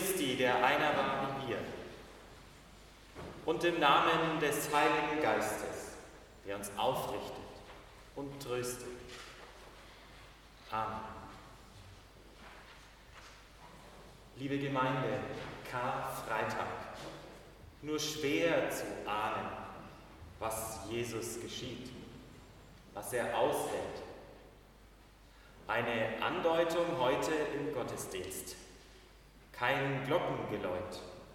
Christi, der einer war wie wir, und im Namen des Heiligen Geistes, der uns aufrichtet und tröstet. Amen. Liebe Gemeinde, Karfreitag, nur schwer zu ahnen, was Jesus geschieht, was er aushält. Eine Andeutung heute im Gottesdienst. Kein Glockengeläut,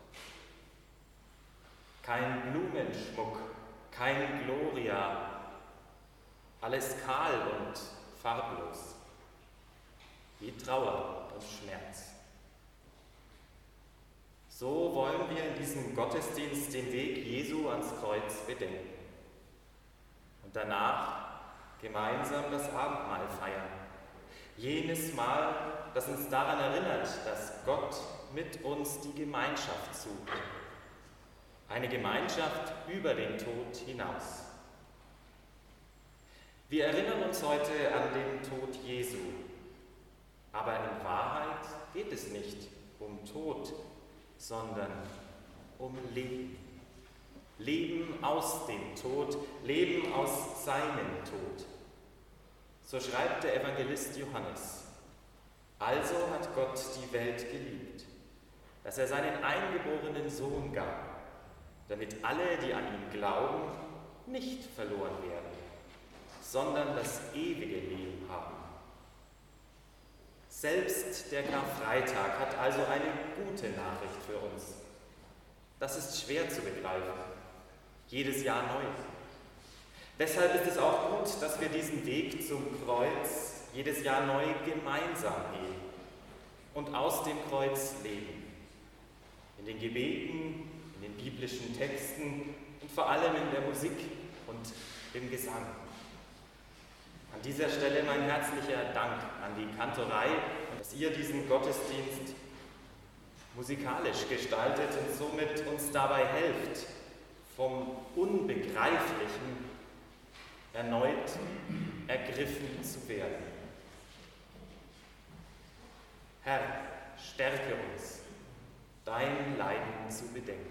kein Blumenschmuck, kein Gloria, alles kahl und farblos, wie Trauer und Schmerz. So wollen wir in diesem Gottesdienst den Weg Jesu ans Kreuz bedenken und danach gemeinsam das Abendmahl feiern. Jenes Mal, das uns daran erinnert, dass Gott mit uns die Gemeinschaft sucht. Eine Gemeinschaft über den Tod hinaus. Wir erinnern uns heute an den Tod Jesu. Aber in Wahrheit geht es nicht um Tod, sondern um Leben. Leben aus dem Tod, Leben aus seinem Tod. So schreibt der Evangelist Johannes. Also hat Gott die Welt geliebt, dass er seinen eingeborenen Sohn gab, damit alle, die an ihn glauben, nicht verloren werden, sondern das ewige Leben haben. Selbst der Karfreitag hat also eine gute Nachricht für uns. Das ist schwer zu begreifen, jedes Jahr neu. Deshalb ist es auch gut, dass wir diesen Weg zum Kreuz jedes Jahr neu gemeinsam gehen und aus dem Kreuz leben. In den Gebeten, in den biblischen Texten und vor allem in der Musik und im Gesang. An dieser Stelle mein herzlicher Dank an die Kantorei, dass ihr diesen Gottesdienst musikalisch gestaltet und somit uns dabei helft, vom Unbegreiflichen erneut ergriffen zu werden. Herr, stärke uns, dein Leiden zu bedenken.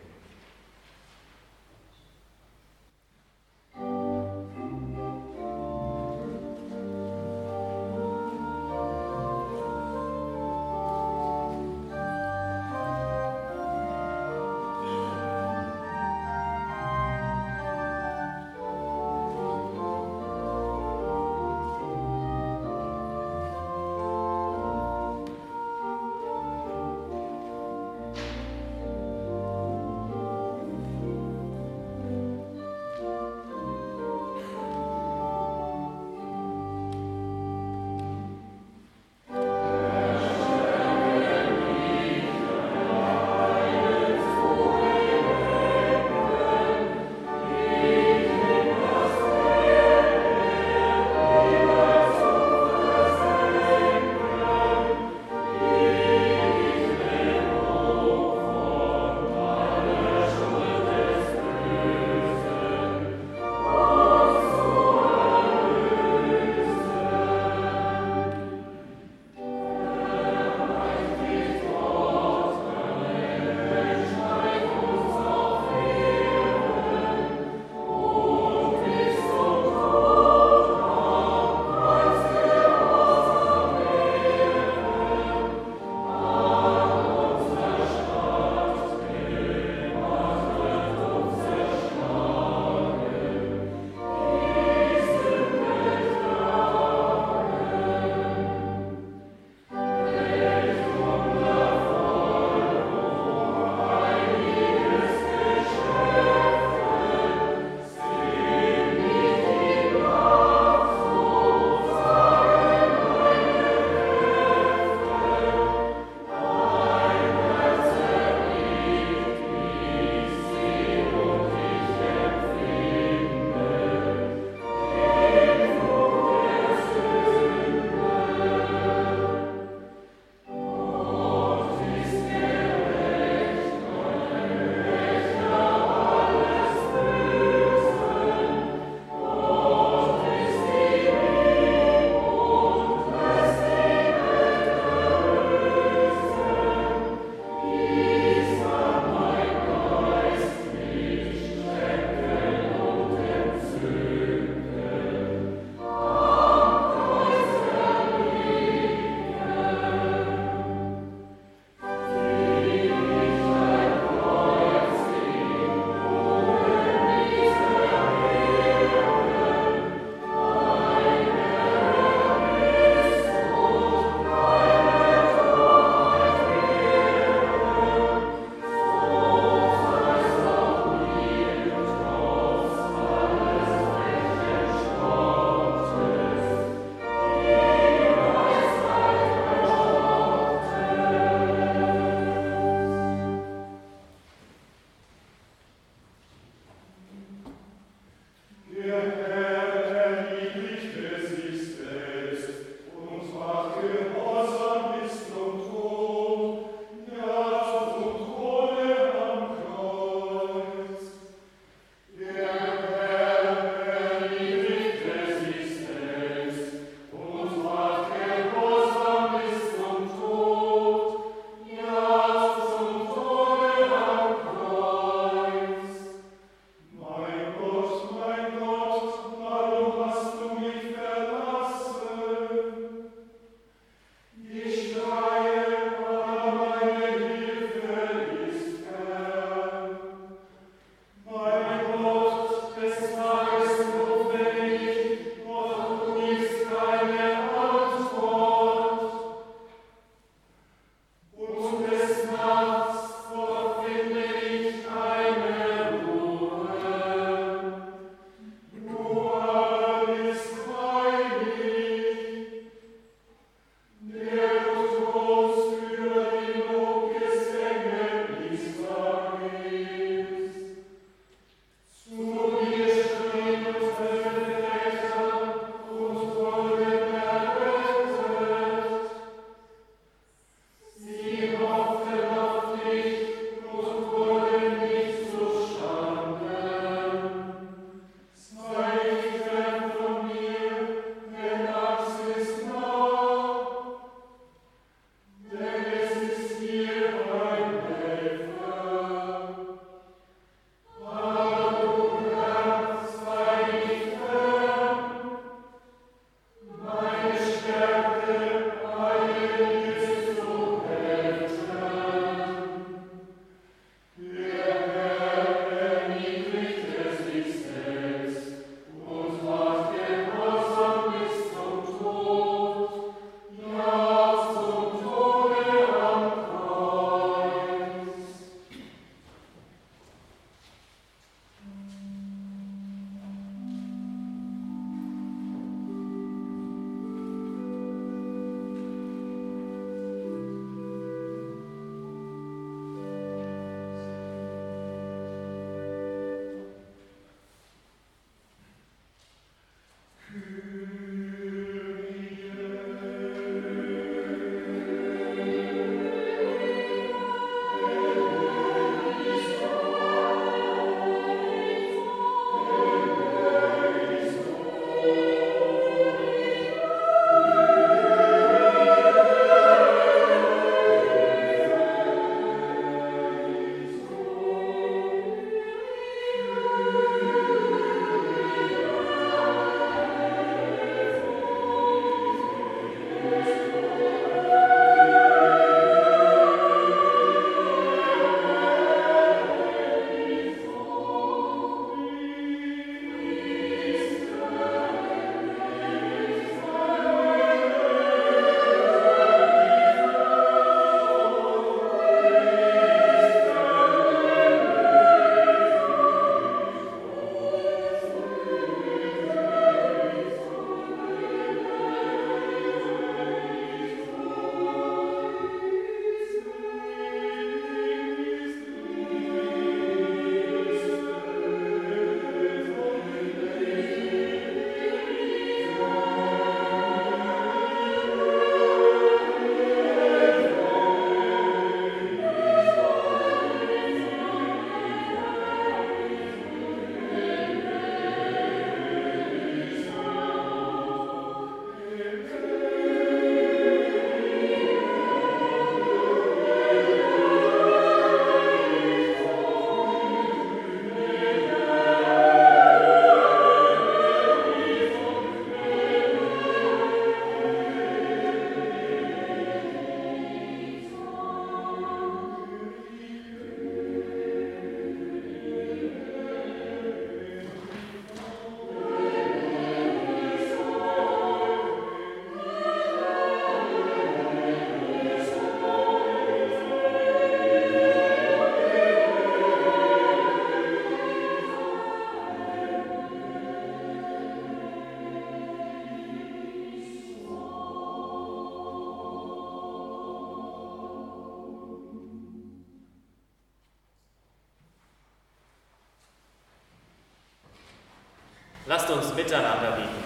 Lasst uns miteinander beten.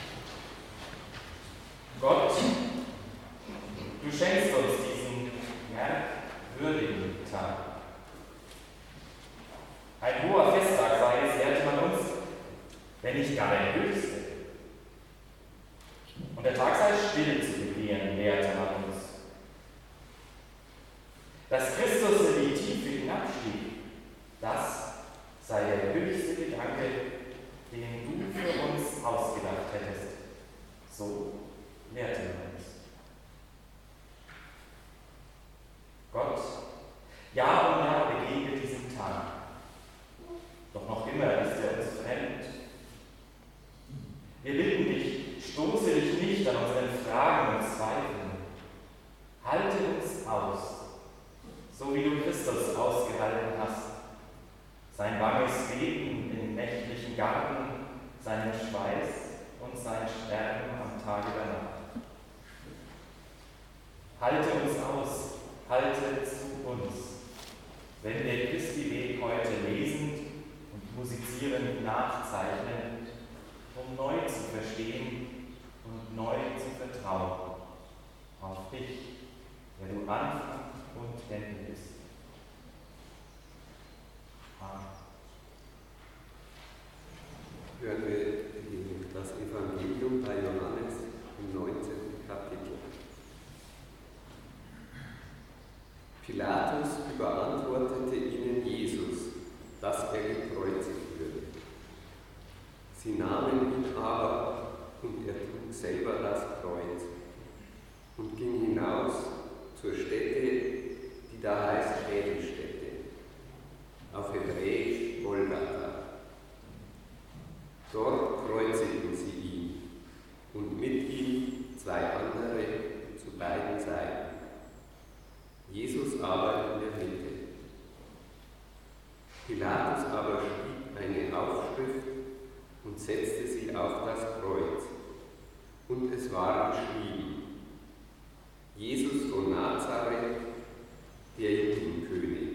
Gott, du schenkst uns diesen merkwürdigen Tag. Ein hoher Festtag sei es, lehrte man uns, wenn nicht gar der höchste. Und der Tag sei still zu begehen, lehrte man uns. Dass Christus in die Tiefe hinabstieg, das sei der höchste Gedanke, den du für uns ausgedacht hättest. So lehrte man uns. Gott, Jahr um Jahr begegnet diesem Tag. Doch noch immer ist er uns fremd. Wir bitten dich, stoße dich nicht an unseren Fragen und Zweifeln. Halte uns aus, so wie du Christus ausgehalten hast. Sein banges Beten im nächtlichen Garten, seinen Schweiß und sein Sterben am Tage der Nacht. Halte uns aus, halte zu uns, wenn wir Christi Weg heute lesend und musizierend nachzeichnen, um neu zu verstehen und neu zu vertrauen auf dich, der du Anfang und Ende bist. Amen. Hören wir das Evangelium bei Johannes im 19. Kapitel. Pilatus überantwortete ihnen Jesus, dass er gekreuzigt würde. Sie nahmen ihn aber, und er trug selber das Kreuz und ging hinaus zur Stätte, die da heißt Schädelstätte, auf Hebräisch Golgatha. Dort kreuzigten sie ihn und mit ihm zwei andere zu beiden Seiten. Jesus aber in der Mitte. Pilatus aber schrieb eine Aufschrift und setzte sie auf das Kreuz. Und es war geschrieben: Jesus von Nazareth, der Judenkönig.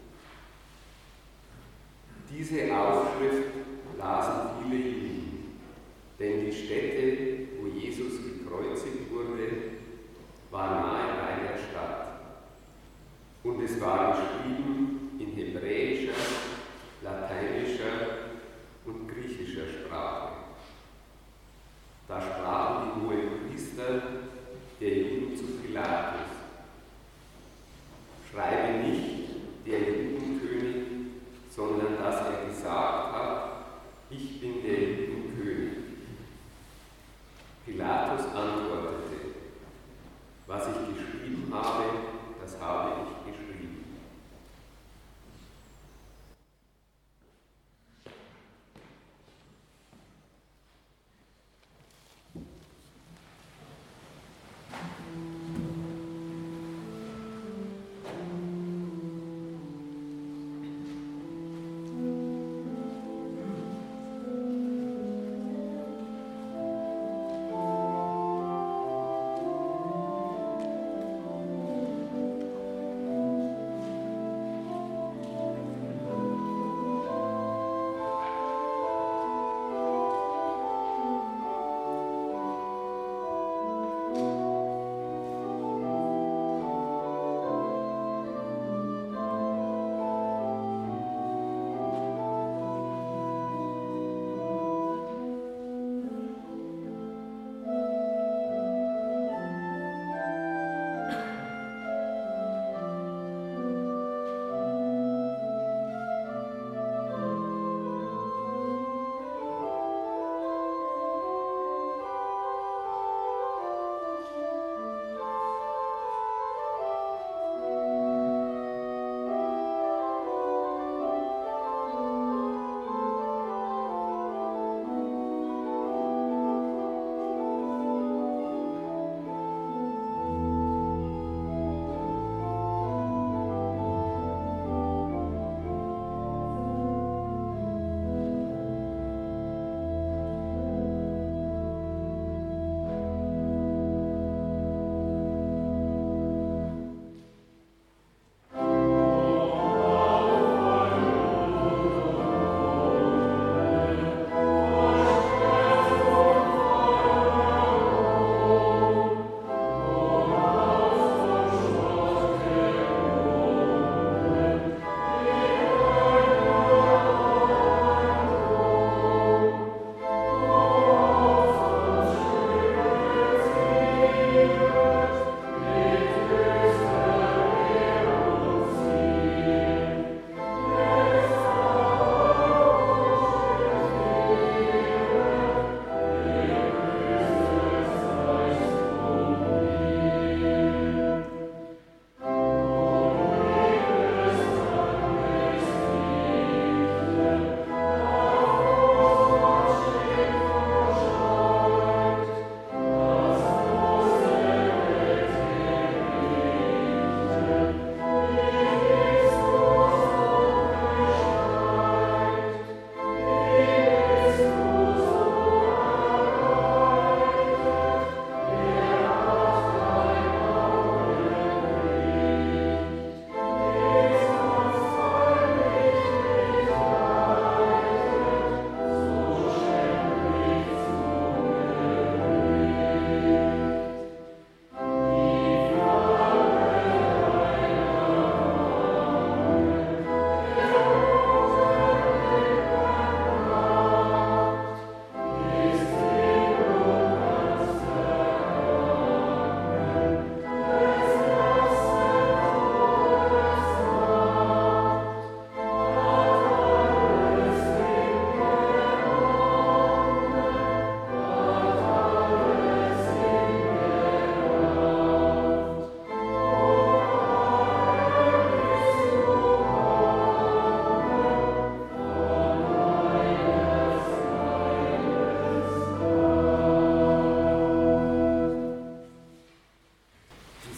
Diese Aufschrift lasen viele Juden, denn die Stätte, wo Jesus gekreuzigt wurde, war nahe bei der Stadt. Und es war geschrieben in hebräischer, lateinischer und griechischer Sprache. Da sprachen die Hohenpriester der Juden zu Pilatus: Schreibe nicht der Judenkönig, sondern dass er gesagt hat: Ich bin der Judenkönig. Pilatus antwortete: Was ich geschrieben habe, das habe ich geschrieben.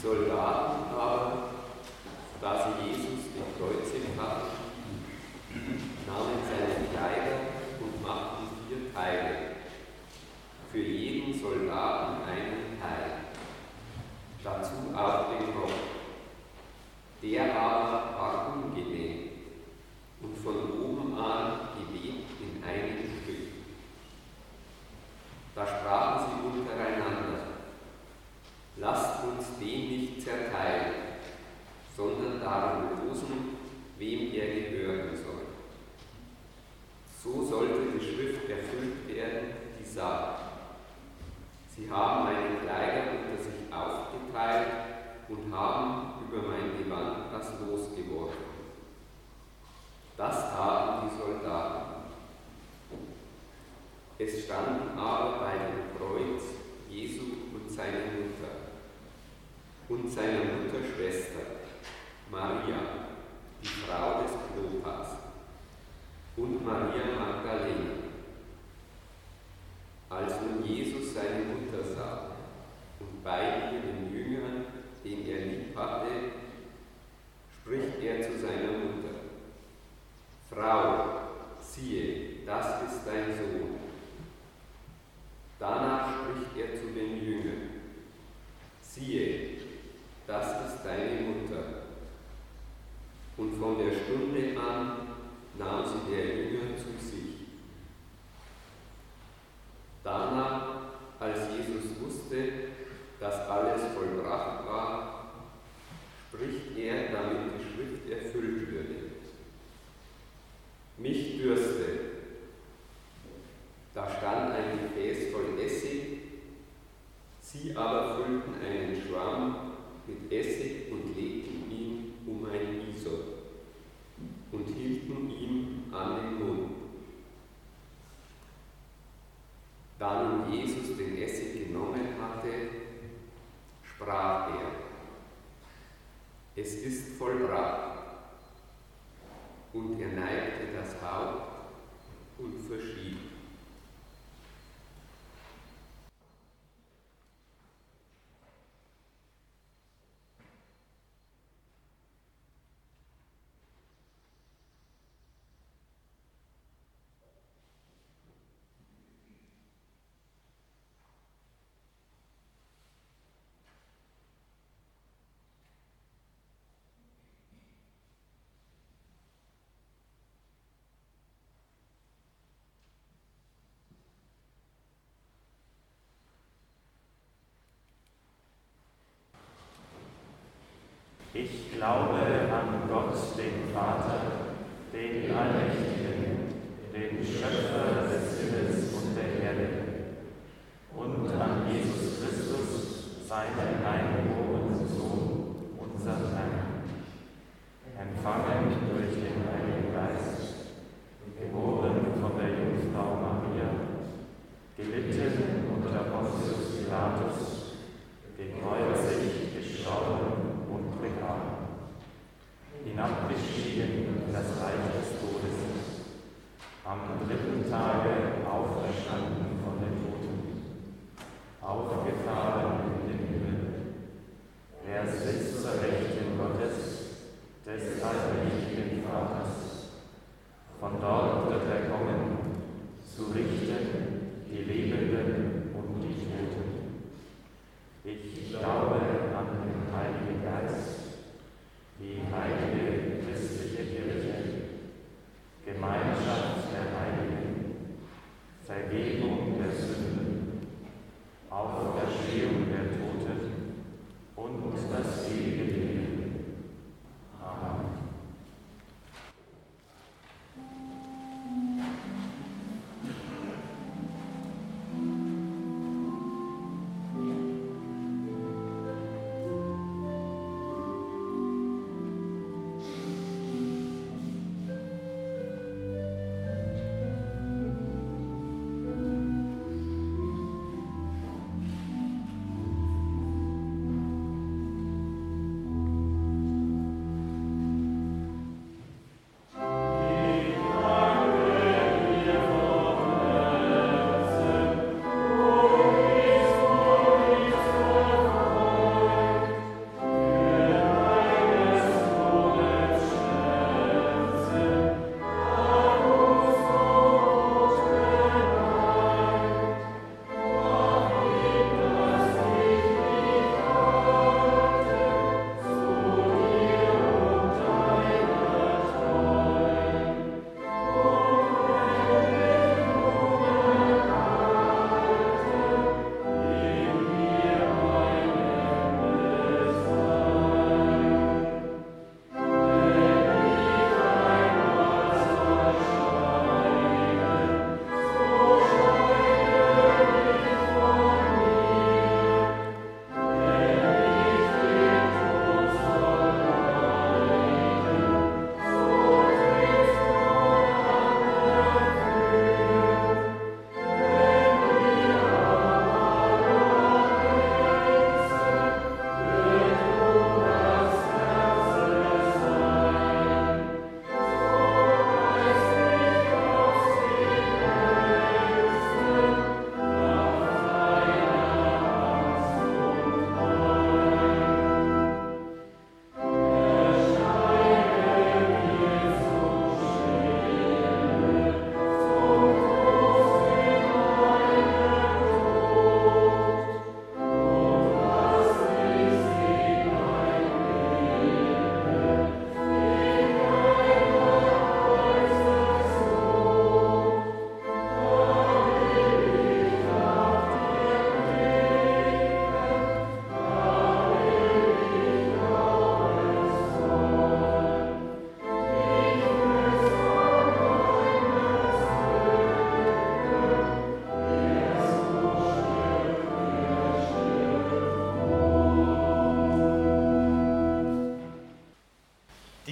Soldaten aber, da sie Jesus gekreuzigt hatten, nahmen seine Kleider und machten 4 Teile, für jeden Soldaten einen Teil, dazu auch den Rock. Der aber war ungenäht und von oben an gewebt in einem Stück. Da sprachen sie untereinander: Lasst uns den nicht zerteilen, sondern darum losen, wem er gehören soll. So sollte die Schrift erfüllt werden, die sagt: Sie haben meine Kleider unter sich aufgeteilt und haben über mein Gewand das Los geworfen. Das taten die Soldaten. Es standen aber bei dem Kreuz Jesu und seine Mutter und seiner Mutter Schwester, Maria, die Frau des Klopas, und Maria Magdalena. Als nun Jesus seine Mutter sah und bei ihr den Jüngern, den er lieb hatte, spricht er zu seiner Mutter: Frau, siehe, das ist dein Sohn. Danach spricht er zu den Jüngern: Siehe, das ist deine Mutter. Und von der Stunde an nahm sie der Jünger zu sich. Danach, als Jesus wusste, dass alles vollbracht war, spricht er, damit die Schrift erfüllt würde: Mich dürstet. Da stand ein Gefäß voll Essig, sie aber füllten einen Schwamm mit Essig und legten ihn um ein Hyssop und hielten ihm an den Mund. Da nun Jesus den Essig genommen hatte, sprach er: Es ist vollbracht. Und er neigte das Haupt und verschied. Ich glaube an Gott, den Vater, den Allmächtigen, den Schöpfer des Himmels und der Erde, und an Jesus Christus, seinen eingeborenen Sohn, unseren Herrn, empfangen durch den Heiligen Geist, geboren von der Jungfrau Maria, gelitten unter Pontius Pilatus, gekreuzigt, gestorben und begraben, hinabgestiegen in das Reich des Todes, am 3. Tage auferstanden von den Toten, aufgefahren in den Himmel,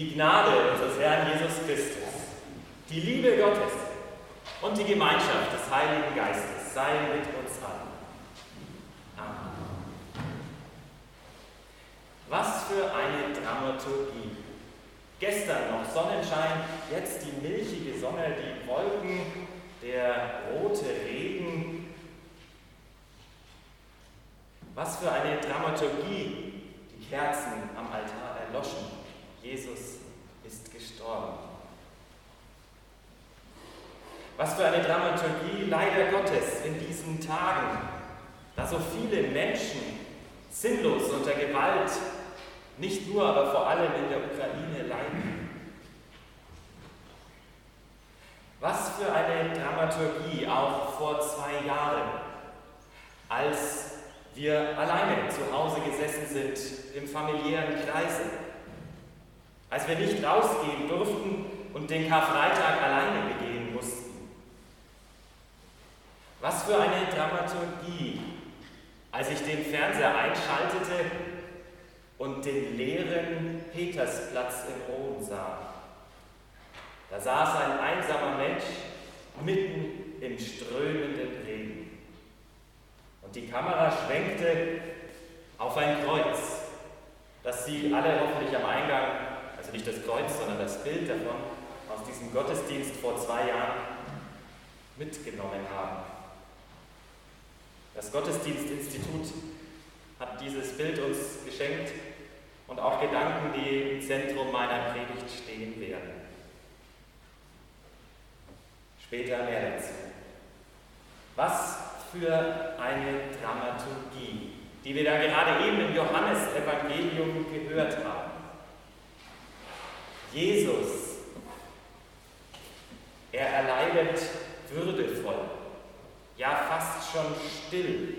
Die Gnade unseres Herrn Jesus Christus, die Liebe Gottes und die Gemeinschaft des Heiligen Geistes sei mit uns allen. Amen. Was für eine Dramaturgie. Gestern noch Sonnenschein, jetzt die milchige Sonne, die Wolken, der rote Regen. Was für eine Dramaturgie. Die Kerzen am Altar erloschen. Jesus ist gestorben. Was für eine Dramaturgie leider Gottes in diesen Tagen, da so viele Menschen sinnlos unter Gewalt, nicht nur, aber vor allem in der Ukraine leiden. Was für eine Dramaturgie auch vor 2 Jahren, als wir alleine zu Hause gesessen sind im familiären Kreise, als wir nicht rausgehen durften und den Karfreitag alleine begehen mussten. Was für eine Dramaturgie, als ich den Fernseher einschaltete und den leeren Petersplatz in Rom sah. Da saß ein einsamer Mensch mitten im strömenden Regen. Und die Kamera schwenkte auf ein Kreuz, das Sie alle hoffentlich am Eingang, also nicht das Kreuz, sondern das Bild davon, aus diesem Gottesdienst vor 2 Jahren mitgenommen haben. Das Gottesdienstinstitut hat dieses Bild uns geschenkt und auch Gedanken, die im Zentrum meiner Predigt stehen werden. Später mehr dazu. Was für eine Dramaturgie, die wir da gerade eben im Johannesevangelium gehört haben. Jesus, er erleidet würdevoll, ja fast schon still.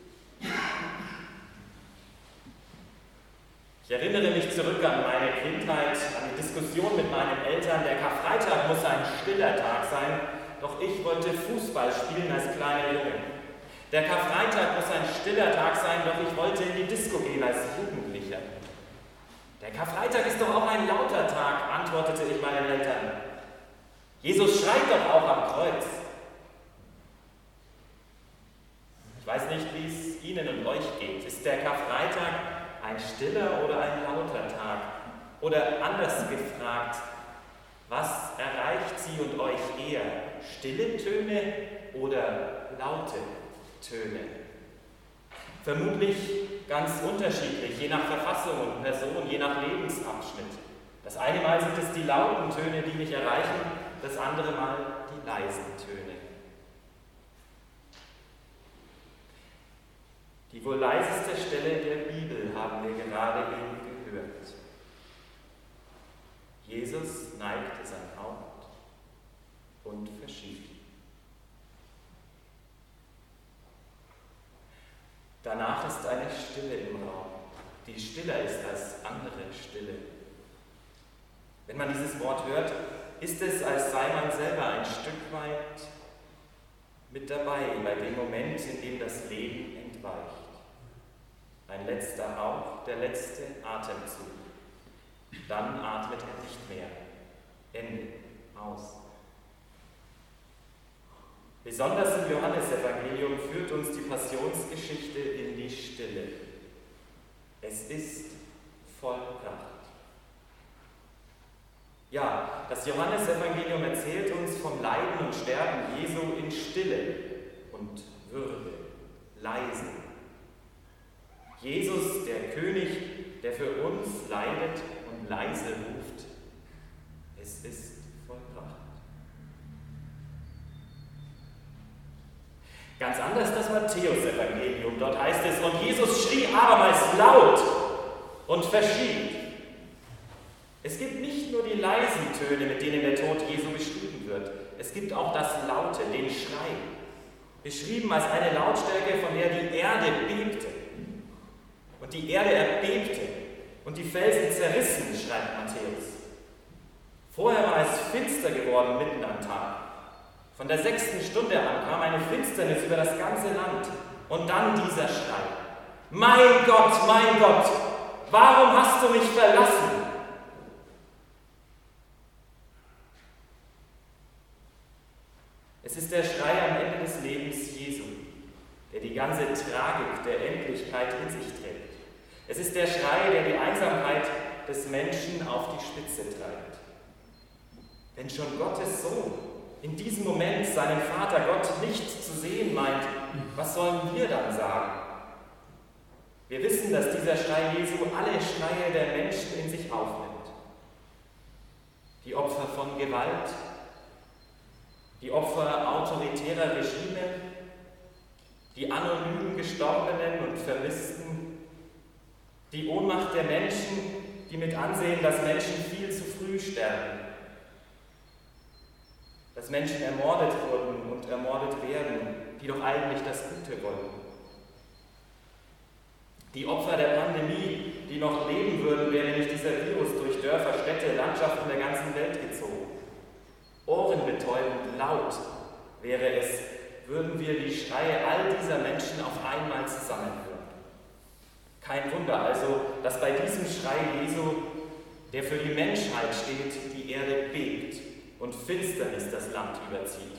Ich erinnere mich zurück an meine Kindheit, an die Diskussion mit meinen Eltern. Der Karfreitag muss ein stiller Tag sein, doch ich wollte Fußball spielen als kleiner Junge. Der Karfreitag muss ein stiller Tag sein, doch ich wollte in die Disco gehen als Jugendlicher. Der Karfreitag ist doch auch ein lauter Tag, antwortete ich meinen Eltern. Jesus schreit doch auch am Kreuz. Ich weiß nicht, wie es Ihnen und euch geht. Ist der Karfreitag ein stiller oder ein lauter Tag? Oder anders gefragt, was erreicht Sie und euch eher? Stille Töne oder laute Töne? Vermutlich ganz unterschiedlich, je nach Verfassung und Person, je nach Lebensabschnitt. Das eine Mal sind es die lauten Töne, die mich erreichen, das andere Mal die leisen Töne. Die wohl leiseste Stelle der Bibel haben wir gerade eben gehört. Jesus neigte sein Haupt und verschied. Danach ist eine Stille im Raum, die stiller ist als andere Stille. Wenn man dieses Wort hört, ist es, als sei man selber ein Stück weit mit dabei bei dem Moment, in dem das Leben entweicht. Ein letzter Hauch, der letzte Atemzug. Dann atmet er nicht mehr. Ende. Aus. Besonders im Johannesevangelium führt uns die Passionsgeschichte in die Stille. Es ist vollbracht. Ja, das Johannesevangelium erzählt uns vom Leiden und Sterben Jesu in Stille und Würde, leise. Jesus, der König, der für uns leidet und leise ruft, es ist vollbracht. Ganz anders das Matthäusevangelium. Dort heißt es, und Jesus schrie abermals laut und verschied. Es gibt nicht nur die leisen Töne, mit denen der Tod Jesu beschrieben wird. Es gibt auch das Laute, den Schrei. Beschrieben als eine Lautstärke, von der die Erde bebte. Und die Erde erbebte und die Felsen zerrissen, schreibt Matthäus. Vorher war es finster geworden mitten am Tag. Von der 6. Stunde an kam eine Finsternis über das ganze Land. Und dann dieser Schrei. Mein Gott, warum hast du mich verlassen? Es ist der Schrei am Ende des Lebens Jesu, der die ganze Tragik der Endlichkeit in sich trägt. Es ist der Schrei, der die Einsamkeit des Menschen auf die Spitze treibt. Wenn schon Gottes Sohn in diesem Moment seinen Vater Gott nicht zu sehen meint, was sollen wir dann sagen? Wir wissen, dass dieser Schrei Jesu alle Schreie der Menschen in sich aufnimmt. Die Opfer von Gewalt, die Opfer autoritärer Regime, die anonym Gestorbenen und Vermissten, die Ohnmacht der Menschen, die mit ansehen, dass Menschen viel zu früh sterben, dass Menschen ermordet wurden und ermordet werden, die doch eigentlich das Gute wollen. Die Opfer der Pandemie, die noch leben würden, wäre nicht dieser Virus durch Dörfer, Städte, Landschaften der ganzen Welt gezogen. Ohrenbetäubend laut wäre es, würden wir die Schreie all dieser Menschen auf einmal zusammenhören. Kein Wunder also, dass bei diesem Schrei Jesu, der für die Menschheit steht, die Erde bebt und Finsternis das Land überzieht.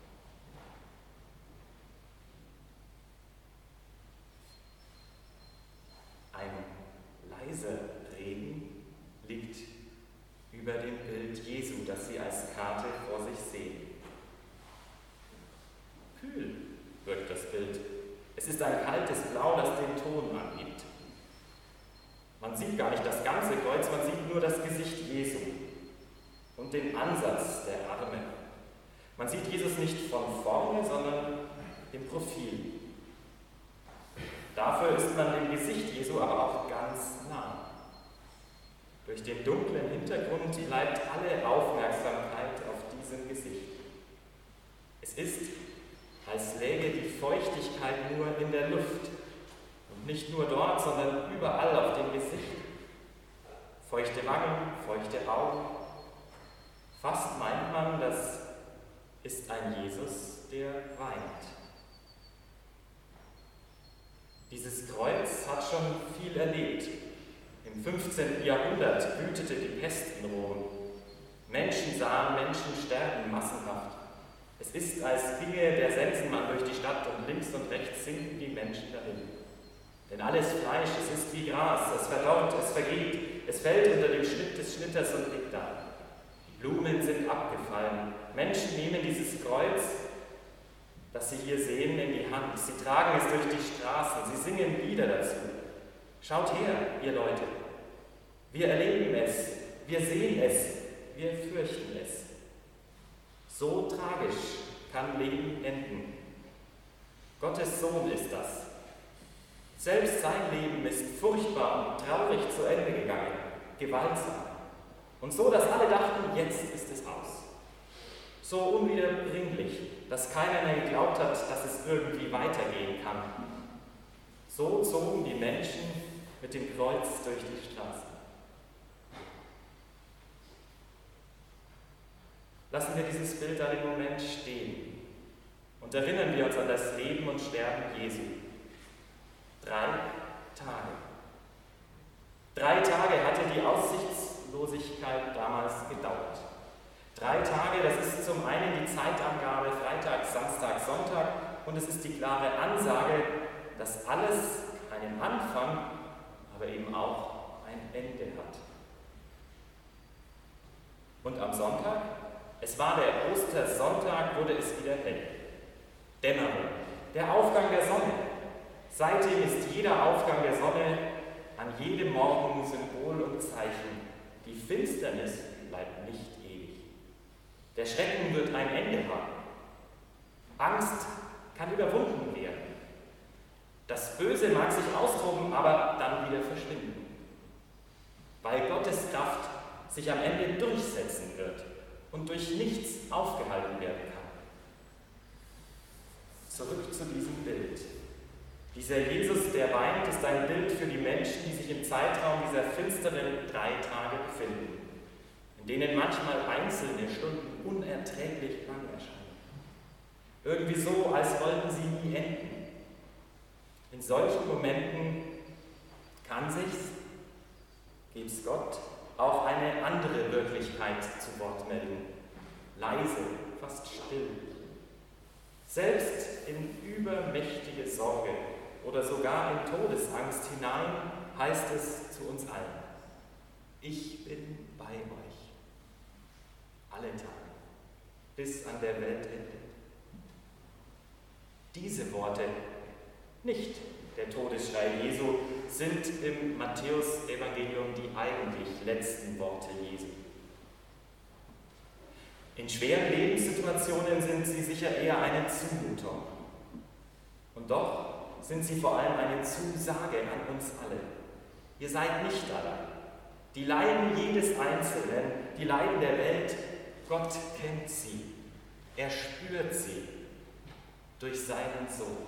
Ein leiser Regen liegt über dem Bild Jesu, das Sie als Karte vor sich sehen. Kühl wirkt das Bild. Es ist ein kaltes Blau, das den Ton angibt. Man sieht gar nicht das ganze Kreuz, man sieht nur das Gesicht Jesu und den Ansatz der Arme. Man sieht Jesus nicht von vorne, sondern im Profil. Dafür ist man dem Gesicht Jesu aber auch ganz nah. Durch den dunklen Hintergrund bleibt alle Aufmerksamkeit auf diesem Gesicht. Es ist, als läge die Feuchtigkeit nur in der Luft und nicht nur dort, sondern überall auf dem Gesicht. Feuchte Wangen, feuchte Augen. Fast meint man, das ist ein Jesus, der weint. Dieses Kreuz hat schon viel erlebt. Im 15. Jahrhundert wütete die Pest in Rom. Menschen sahen Menschen sterben massenhaft. Es ist, als ginge der Sensenmann durch die Stadt und links und rechts sinken die Menschen dahin. Denn alles Fleisch, es ist wie Gras, es verdorrt, es vergeht, es fällt unter dem Schnitt des Schnitters und liegt da. Die Blumen sind abgefallen. Menschen nehmen dieses Kreuz, das Sie hier sehen, in die Hand. Sie tragen es durch die Straßen, sie singen Lieder dazu. Schaut her, ihr Leute. Wir erleben es, wir sehen es, wir fürchten es. So tragisch kann Leben enden. Gottes Sohn ist das. Selbst sein Leben ist furchtbar und traurig zu Ende gegangen, gewaltsam. Und so, dass alle dachten, jetzt ist es aus. So unwiederbringlich, dass keiner mehr geglaubt hat, dass es irgendwie weitergehen kann. So zogen die Menschen mit dem Kreuz durch die Straßen. Lassen wir dieses Bild einen Moment stehen und erinnern wir uns an das Leben und Sterben Jesu. 3 Tage. 3 Tage hatte die Aussichtslosigkeit damals gedauert. 3 Tage, das ist zum einen die Zeitangabe Freitag, Samstag, Sonntag und es ist die klare Ansage, dass alles einen Anfang, aber eben auch ein Ende hat. Und am Sonntag, es war der Ostersonntag, wurde es wieder hell. Dämmerung, der Aufgang der Sonne. Seitdem ist jeder Aufgang der Sonne an jedem Morgen Symbol und Zeichen. Die Finsternis bleibt nicht ewig. Der Schrecken wird ein Ende haben. Angst kann überwunden werden. Das Böse mag sich austoben, aber dann wieder verschwinden. Weil Gottes Kraft sich am Ende durchsetzen wird und durch nichts aufgehalten werden kann. Zurück zu diesem Bild. Dieser Jesus, der weint, ist ein Bild für die Menschen, die sich im Zeitraum dieser finsteren 3 Tage befinden, in denen manchmal einzelne Stunden unerträglich lang erscheinen. Irgendwie so, als wollten sie nie enden. In solchen Momenten kann sich, gibt's Gott, auch eine andere Wirklichkeit zu Wort melden. Leise, fast still. Selbst in übermächtige Sorge oder sogar in Todesangst hinein heißt es zu uns allen: Ich bin bei euch, alle Tage, bis an der Weltende. Diese Worte, nicht der Todesschrei Jesu, sind im Matthäus-Evangelium die eigentlich letzten Worte Jesu. In schweren Lebenssituationen sind sie sicher eher eine Zumutung. Und doch sind sie vor allem eine Zusage an uns alle. Ihr seid nicht allein. Die Leiden jedes Einzelnen, die Leiden der Welt, Gott kennt sie. Er spürt sie durch seinen Sohn.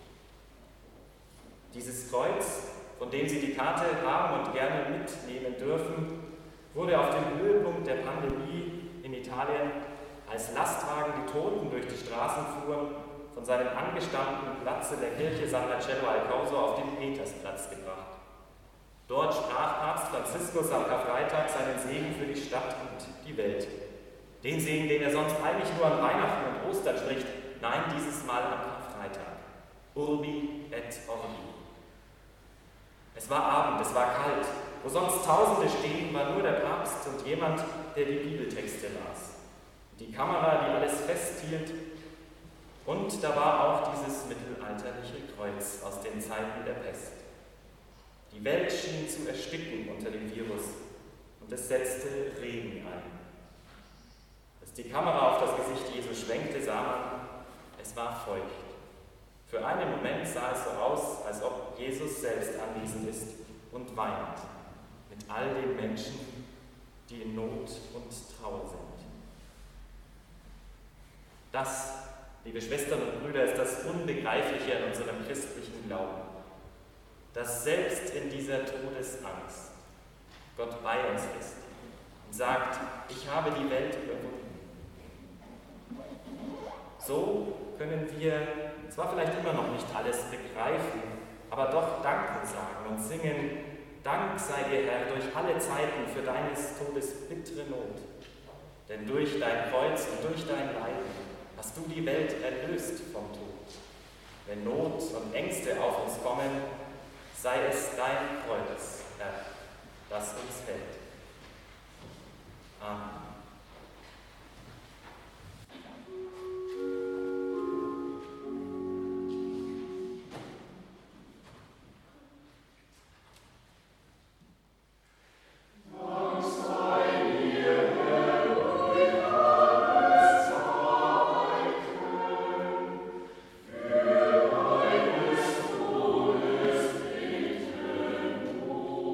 Dieses Kreuz, von dem Sie die Karte haben und gerne mitnehmen dürfen, wurde auf dem Höhepunkt der Pandemie in Italien, als Lastwagen die Toten durch die Straßen fuhren, von seinem angestammten Platz in der Kirche San Marcello al Corso auf den Petersplatz gebracht. Dort sprach Papst Franziskus am Karfreitag seinen Segen für die Stadt und die Welt. Den Segen, den er sonst eigentlich nur an Weihnachten und Ostern spricht, nein, dieses Mal am Karfreitag. Urbi et Orbi. Es war Abend, es war kalt. Wo sonst Tausende stehen, war nur der Papst und jemand, der die Bibeltexte las. Die Kamera, die alles festhielt. Und da war auch dieses mittelalterliche Kreuz aus den Zeiten der Pest. Die Welt schien zu ersticken unter dem Virus und es setzte Regen ein. Als die Kamera auf das Gesicht Jesu schwenkte, sah man, es war feucht. Für einen Moment sah es so aus, als ob Jesus selbst anwesend ist und weint mit all den Menschen, die in Not und Trauer sind. Das, liebe Schwestern und Brüder, ist das Unbegreifliche an unserem christlichen Glauben, dass selbst in dieser Todesangst Gott bei uns ist und sagt: Ich habe die Welt überwunden. So können wir zwar vielleicht immer noch nicht alles begreifen, aber doch Danke sagen und singen: Dank sei dir, Herr, durch alle Zeiten für deines Todes bittere Not. Denn durch dein Kreuz und durch dein Leiden hast du die Welt erlöst vom Tod. Wenn Not und Ängste auf uns kommen, sei es dein Kreuz, Herr, das uns hält. Amen. Oh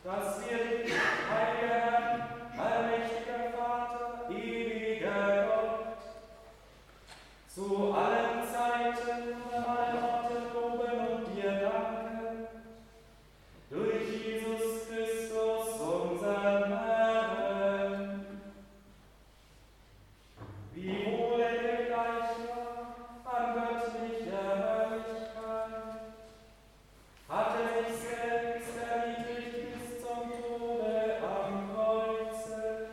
dass wir dich, heiliger Herr, allmächtiger Vater, ewiger Gott, zu allen Zeiten und an allen Orten loben und dir danken, durch Jesus Christus, unseren Herrn. Wiewohl er gleich war an göttlicher Herrlichkeit, hat er sich selbst erniedrigt bis zum Tode am Kreuze.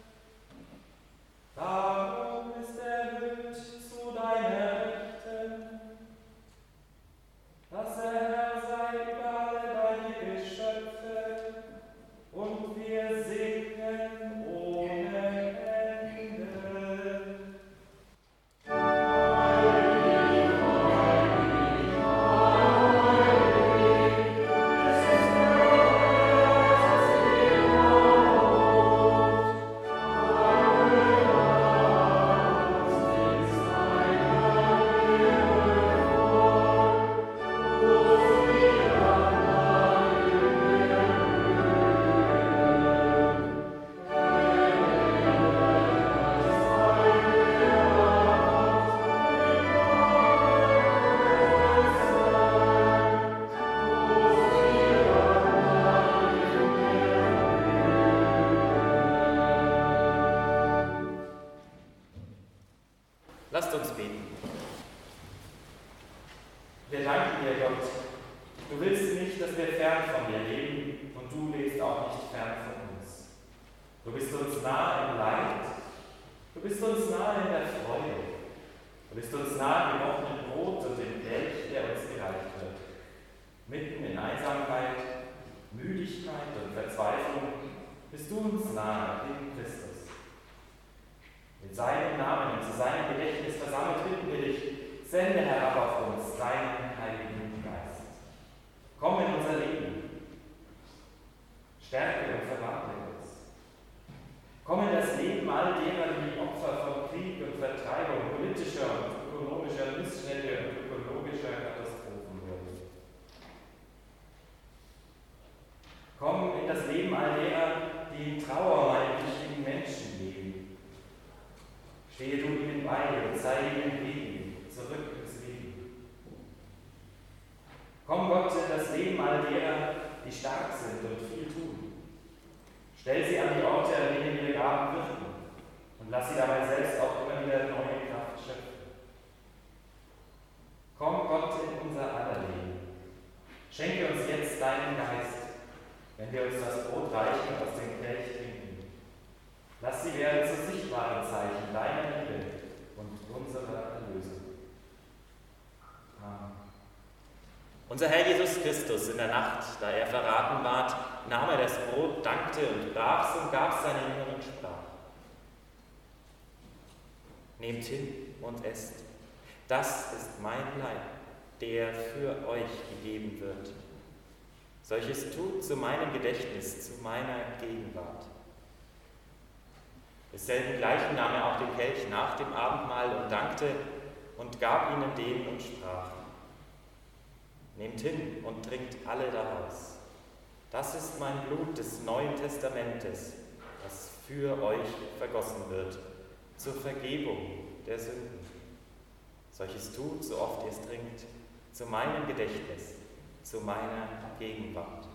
Darum ist er erhöht zu deiner Rechten, dass er Herr sei über alle deine Geschöpfe, und wir singen ohne Ende. Lasst uns beten. Wir danken dir, Gott. Du willst nicht, dass wir fern von dir leben, und du lebst auch nicht fern von uns. Du bist uns nahe im Leid, du bist uns nahe in der Freude, du bist uns nahe im gebrochenen Brot und im Kelch, der uns gereicht wird. Mitten in Einsamkeit, Müdigkeit und Verzweiflung bist du uns nahe in Christus. Mit seinem Namen und zu seinem Gedächtnis versammelt bitten wir dich, sende herab auf uns deinen Heiligen Geist. Komm in unser Leben, stärke und verwandle uns. Komm in das Leben all derer, die Opfer von Krieg und Vertreibung, politischer und ökonomischer Missstände und ökologischer Katastrophen wurden. Komm in das Leben all derer, die in Trauer um einen wichtigen Menschen leben. Stehe du ihnen bei und sei ihnen Wegen zurück ins Leben. Komm Gott in das Leben all derer, die stark sind und viel tun. Stell sie an die Orte, an denen wir Gaben wirken, und lass sie dabei selbst auch immer wieder neue Kraft schöpfen. Komm Gott in unser aller Leben. Schenke uns jetzt deinen Geist, wenn wir uns das Brot reichen und aus dem Kelch trinken. Lass sie werden zu sichtbaren Zeichen deiner Liebe und unserer Erlösung. Amen. Unser Herr Jesus Christus in der Nacht, da er verraten ward, nahm er das Brot, dankte und brach's und gab's seinen Jüngern und sprach: Nehmt hin und esst, das ist mein Leib, der für euch gegeben wird. Solches tut zu meinem Gedächtnis, zu meiner Gegenwart. Desselben gleichen nahm er auch den Kelch nach dem Abendmahl und dankte und gab ihnen den und sprach: Nehmt hin und trinkt alle daraus. Das ist mein Blut des Neuen Testamentes, das für euch vergossen wird, zur Vergebung der Sünden. Solches tut, so oft ihr es trinkt, zu meinem Gedächtnis, zu meiner Gegenwart.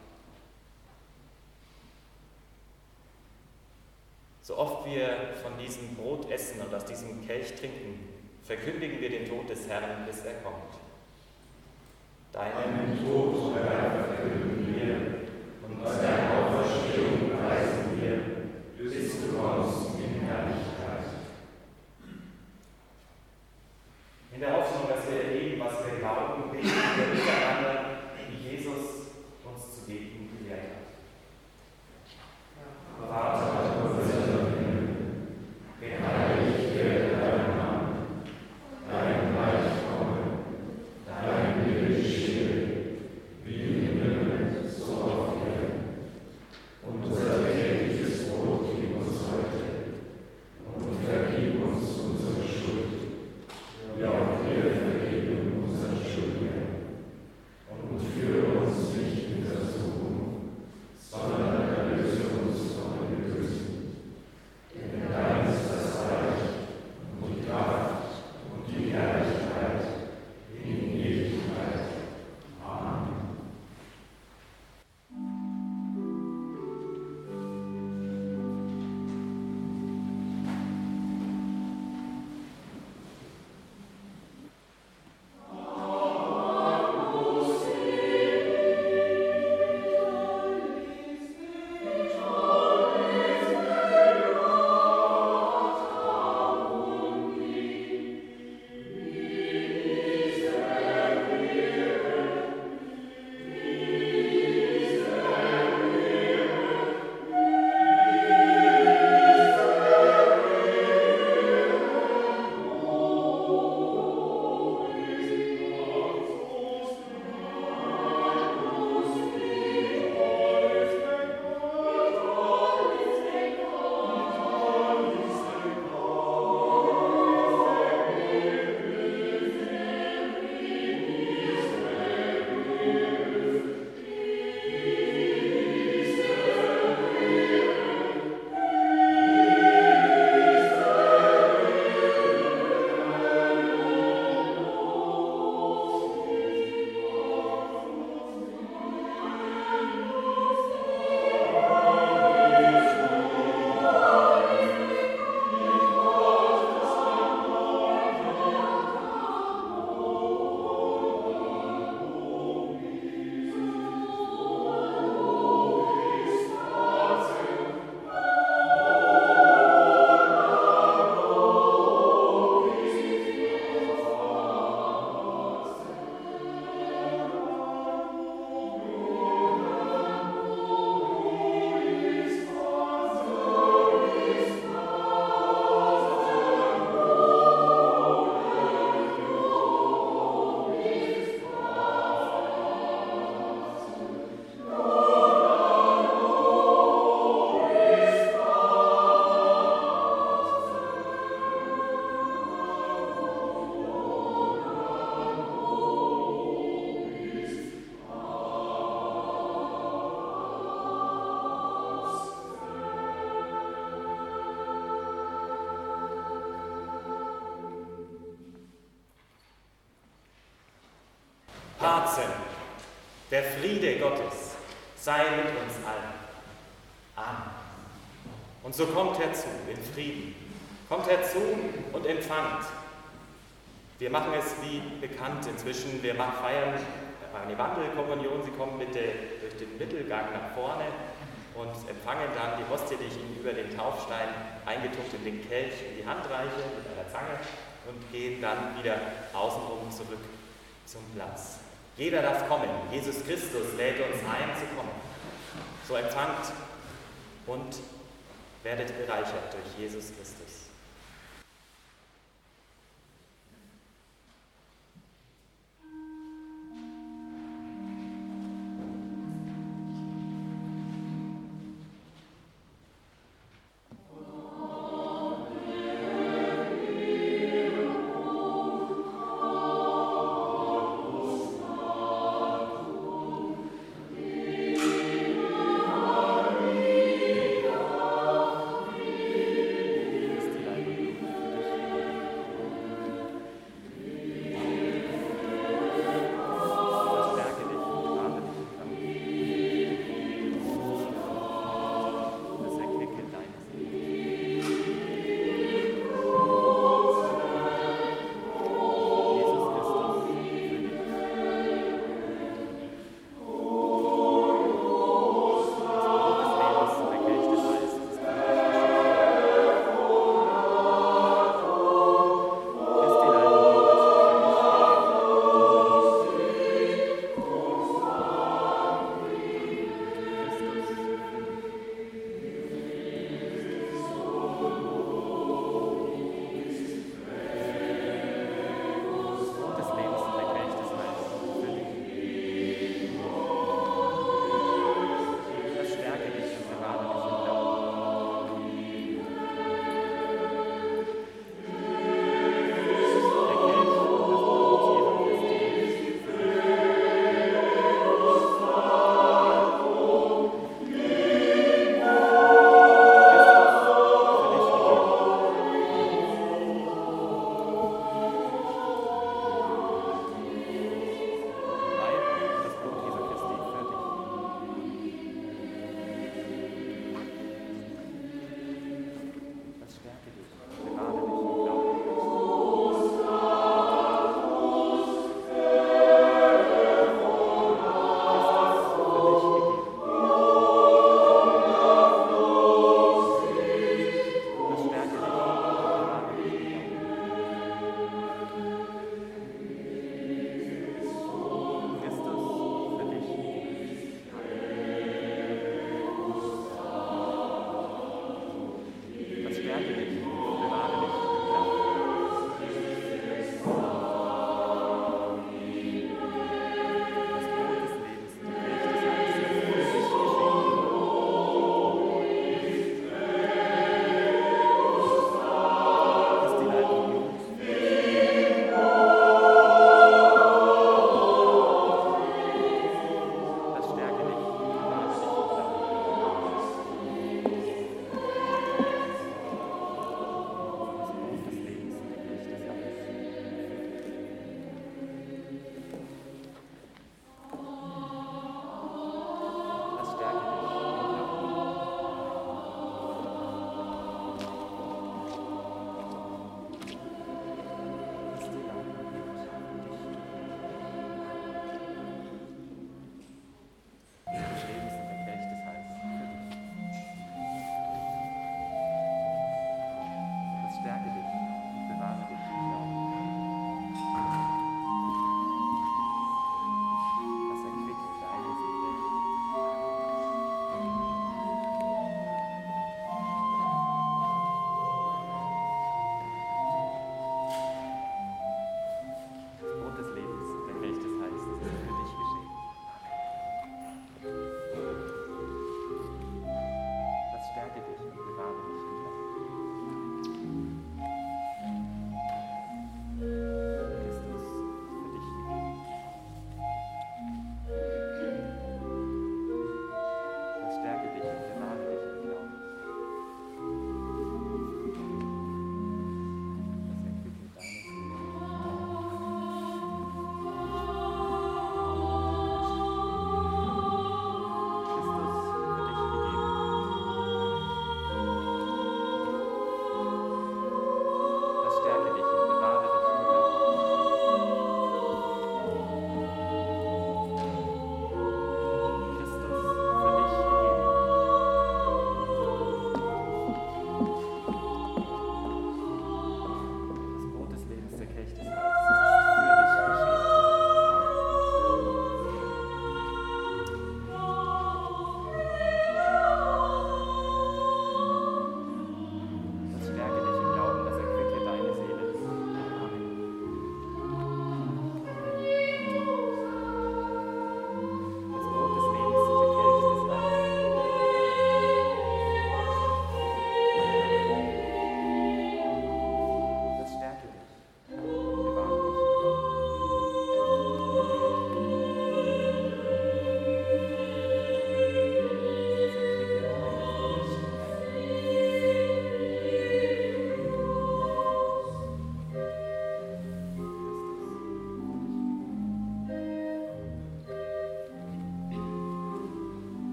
So oft wir von diesem Brot essen und aus diesem Kelch trinken, verkündigen wir den Tod des Herrn, bis er kommt. Deinen Tod verkünden wir und deine Auferstehung preisen wir, bis du kommst in Herrlichkeit. In der Hoffnung, dass wir erleben, was wir glauben, beten wir miteinander, wie Jesus uns zu beten gelehrt hat. Vater, geheiligt werde dein Name, dein Reich komme, dein Wille geschehe, wie im Pacem, der Friede Gottes, sei mit uns allen. Amen. Und so kommt herzu in Frieden. Kommt herzu und empfangt. Wir machen es wie bekannt inzwischen. Wir feiern eine Wandelkommunion. Sie kommen bitte durch den Mittelgang nach vorne und empfangen dann die Hostie, die ich Ihnen über den Taufstein eingetunkt in den Kelch in die Hand reiche mit einer Zange und gehen dann wieder außenrum zurück zum Platz. Jeder darf kommen. Jesus Christus lädt uns ein zu kommen. So empfangt und werdet bereichert durch Jesus Christus.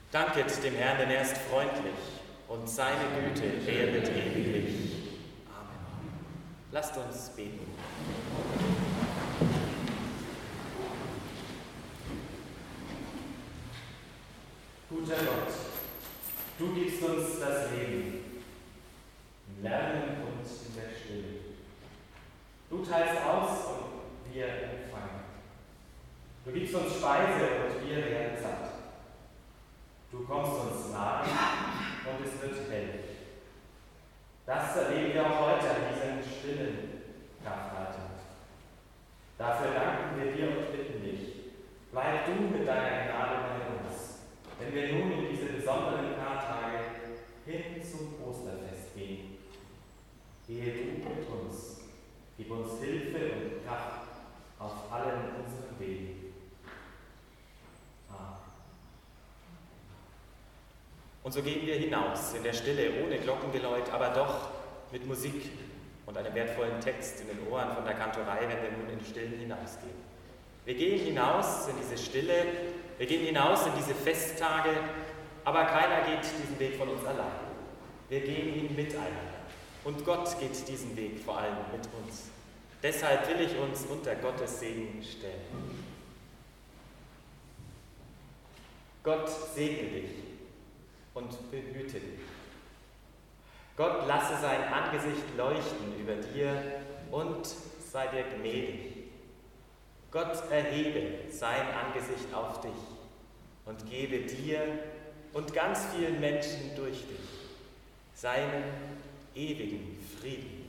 Danket dem Herrn, denn er ist freundlich und seine Güte währet ewiglich. Amen. Lasst uns beten. Guter Gott, du gibst uns das Leben im Lernen und in der Stille. Du teilst aus und wir empfangen. Du gibst uns Speise und wir werden satt. Du kommst uns nahe und es wird hell. Das erleben wir auch heute an diesem stillen Karfreitag. Dafür danken wir dir und bitten dich, bleib du mit deiner Gnade bei uns, wenn wir nun in diese besonderen Kartage hin zum Osterfest gehen. Gehe du mit uns, gib uns Hilfe und Kraft auf allen unseren Wegen. Und so gehen wir hinaus in der Stille, ohne Glockengeläut, aber doch mit Musik und einem wertvollen Text in den Ohren von der Kantorei, wenn wir nun in den Stillen hinausgehen. Wir gehen hinaus in diese Stille, wir gehen hinaus in diese Festtage, aber keiner geht diesen Weg von uns allein. Wir gehen ihn miteinander. Und Gott geht diesen Weg vor allem mit uns. Deshalb will ich uns unter Gottes Segen stellen. Gott segne dich und behüte dich. Gott lasse sein Angesicht leuchten über dir und sei dir gnädig. Gott erhebe sein Angesicht auf dich und gebe dir und ganz vielen Menschen durch dich seinen ewigen Frieden.